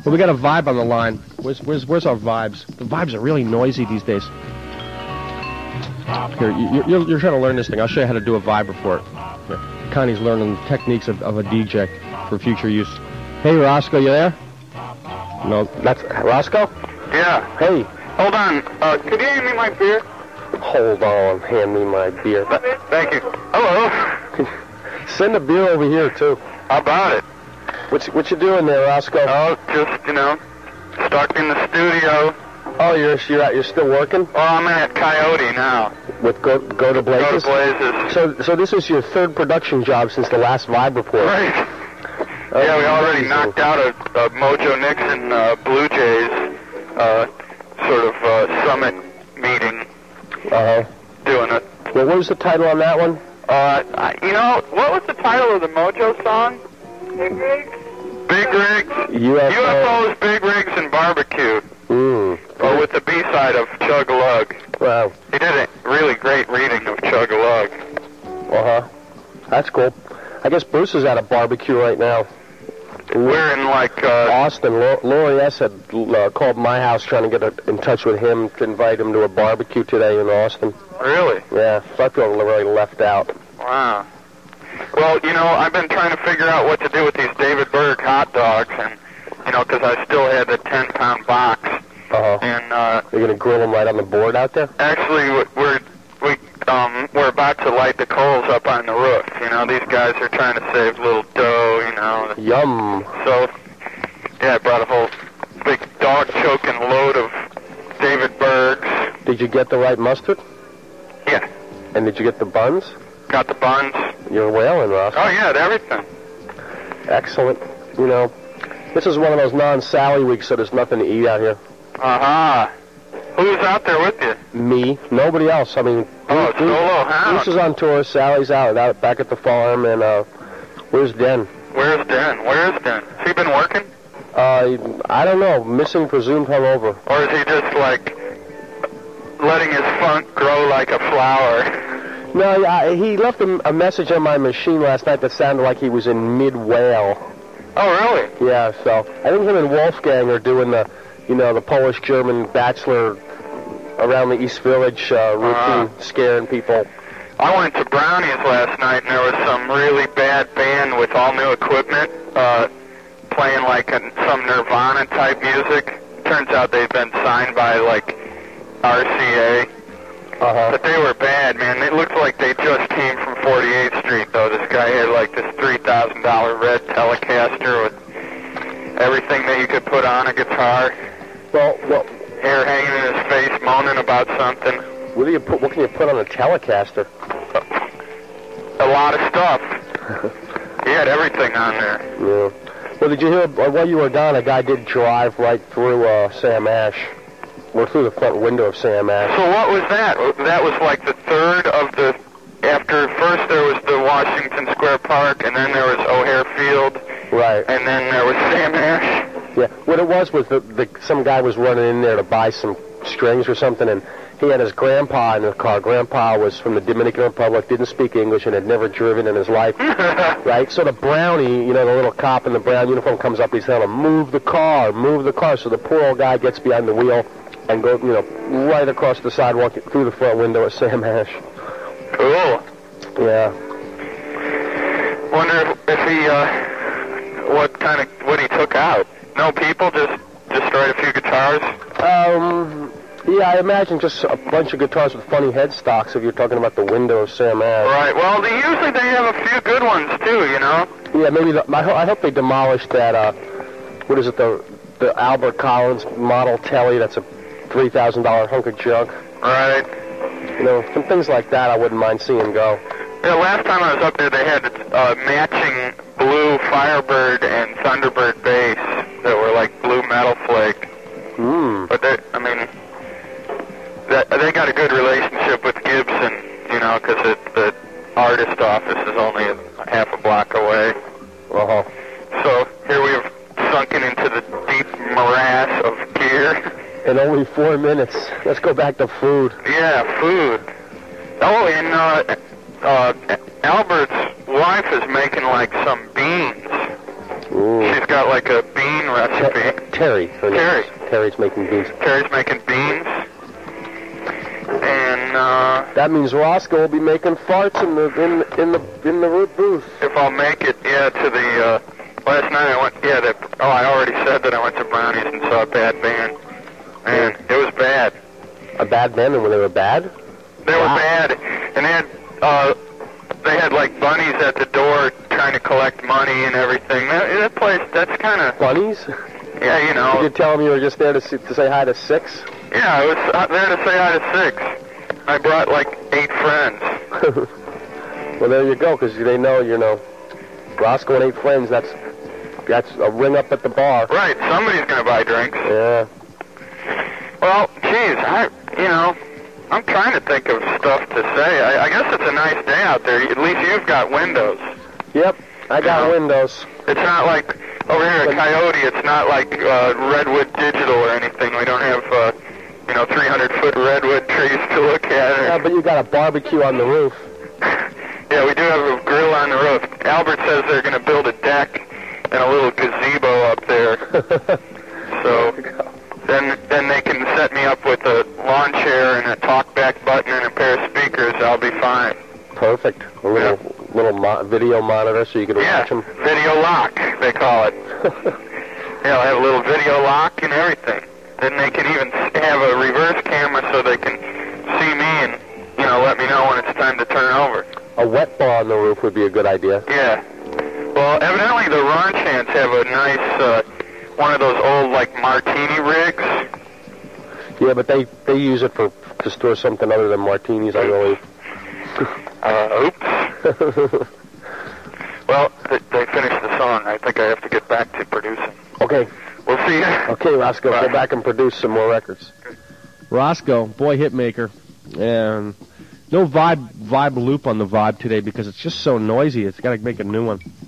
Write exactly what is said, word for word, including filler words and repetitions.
Well, we got a Vibe on the line. Where's, where's, where's our Vibes? The Vibes are really noisy these days. Here, you, you're, you're trying to learn this thing. I'll show you how to do a Vibe report. Here. Connie's learning the techniques of, of a D J for future use. Hey, Roscoe, you there? No, that's Roscoe? Yeah. Hey. Hold on. Uh, could you hand me my beer? Hold on, hand me my beer. Thank you. Hello. Send a beer over here, too. How about it? What, what you doing there, Roscoe? Oh, just, you know, stuck in the studio. Oh, you're you're out, you're still working? Well, I'm at Coyote now. With Go, Go to Blazes? Go to Blazes. So, so this is your third production job since the last Vibe report. Right. Oh, yeah, we already amazing. knocked out a, a Mojo Nixon uh, Blue Jays uh, sort of uh, summit meeting. Uh-huh. Doing it. Well, what was the title on that one? Uh, I, you know, what was the title of the Mojo song? Big Rigs. Big Rigs. U F O. U F Os, Big Rigs, and Barbecue. Mm. Oh, with the B-side of Chug-a-Lug. Wow. He did a really great reading of Chug-a-Lug. Uh-huh. That's cool. I guess Bruce is at a barbecue right now. We're in, like, uh... Austin. L- Lori S. had uh, called my house trying to get a, in touch with him to invite him to a barbecue today in Austin. Really? Yeah, so I feel really left out. Wow. Well, you know, I've been trying to figure out what to do with these David Berg hot dogs, and, you know, because I still had the ten-pound box. Uh-huh. And, uh... You're going to grill them right on the board out there? Actually, we're... We, um, we're about to light the coals up on the roof. You know, these guys are trying to save little dough, you know. Yum. So, yeah, I brought a whole big dog-choking load of David Bergs. Did you get the right mustard? Yeah. And did you get the buns? Got the buns. You're whaling, Ross. Oh, yeah, everything. Excellent. You know, this is one of those non-Sally weeks, so there's nothing to eat out here. Uh-huh. Who's out there with you? Me. Nobody else. I mean... Oh, Bruce, solo hound. Bruce is on tour. Sally's out, out back at the farm, and, uh, where's Den? Where's Den? Where's Den? Has he been working? Uh, I don't know. Missing, presumed hungover. Or is he just, like, letting his funk grow like a flower? No, I, he left a, a message on my machine last night that sounded like he was in mid-wail. Oh, really? Yeah, so I think him and Wolfgang are doing the, you know, the Polish-German bachelor around the East Village uh, routine, uh, scaring people. I went to Brownie's last night, and there was some really bad band with all new equipment uh, playing, like, a, some Nirvana-type music. Turns out they'd been signed by, like, R C A. Uh-huh. But they were bad, man. It looked like they just came from forty-eighth Street, though. This guy had, like, this three thousand dollars red Telecaster with everything that you could put on a guitar. Well, well, hair hanging in his face, moaning about something. What do you put? What can you put on a Telecaster? A lot of stuff. He had everything on there. Yeah. Well, did you hear, while you were gone, a guy did drive right through uh, Sam Ash. Or through the front window of Sam Ash. So what was that? That was like the third of the... After first there was the Washington Square Park, and then there was O'Hare Field. Right. And then there was Sam Ash. Yeah. What it was was the, the some guy was running in there to buy some strings or something, and he had his grandpa in the car. Grandpa was from the Dominican Republic, didn't speak English, and had never driven in his life. Right? So the brownie, you know, the little cop in the brown uniform comes up, he's telling him, move the car, move the car. So the poor old guy gets behind the wheel and go, you know, right across the sidewalk through the front window at Sam Ash. Cool. Yeah. Wonder if, if he, uh, what kind of, what he took out. No people, just destroyed a few guitars? Um, yeah, I imagine just a bunch of guitars with funny headstocks if you're talking about the window of Sam Ash. Right, well, they, usually they have a few good ones, too, you know? Yeah, maybe, the, I, ho- I hope they demolished that, uh, what is it, the, the Albert Collins model telly that's a three thousand dollars hunk of junk. Right. You know, some things like that I wouldn't mind seeing go. Yeah, last time I was up there, they had uh, matching blue Firebird and Thunderbird bass that were like blue metal flake. Hmm. But they, I mean, that, they got a good relationship with Gibson, you know, because the artist office is only a half a block away. Uh-huh. So here we have sunken into the deep morass of gear. In only four minutes. Let's go back to food. Yeah, food. Oh, and uh, uh, Albert's wife is making like some beans. Ooh. She's got like a bean recipe. Te- Terry. Her name Terry. is. Terry's making beans. Terry's making beans. And uh, that means Roscoe will be making farts in the in in the in the root booth. If I'll make it, yeah, to the uh, last night I went. Yeah, that. Oh, I already said that I went to Brownies and saw a bad band. Man, Yeah. it was bad. A bad band, and when they were bad. They wow. were bad, and they had uh, they had like bunnies at the door trying to collect money and everything. That, that place, that's kind of bunnies. Yeah, you know. Did you tell them you were just there to see, to say hi to six? Yeah, I was uh, there to say hi to six. I brought like eight friends. Well, there you go, because they know, you know, Roscoe and eight friends, that's that's a ring up at the bar. Right, somebody's going to buy drinks. Yeah. Well, geez, I, you know, I'm trying to think of stuff to say. I, I guess it's a nice day out there. At least you've got windows. Yep, I got you know, windows. It's not like, over here at Coyote, it's not like uh, Redwood Digital or anything. We don't have, uh, you know, three hundred foot redwood trees to look at. Or... Yeah, but you got a barbecue on the roof. Yeah, we do have a grill on the roof. Albert says they're going to build a deck and a little gazebo up there. So then then they can set me up with a lawn chair and a talkback button and a pair of speakers. I'll be fine. Perfect. A little yeah. little mo- video monitor so you can yeah, watch them. Video lock, they call it. Yeah, I'll have a little video lock and everything. Then they can even have a reverse camera so they can see me and, you know, let me know when it's time to turn over. A wet bar on the roof would be a good idea. Yeah. Well, evidently the ranch hands have a nice, uh, one of those old, like, martini rigs. Yeah, but they, they use it for to store something other than martinis, I believe. Uh, oops. Well, they, they finished the song. I think I have to get back to producing. Okay. We'll see you. Okay, Roscoe, Bye. go back and produce some more records. Roscoe, boy hit maker. And no vibe vibe loop on the vibe today because it's just so noisy. It's got to make a new one.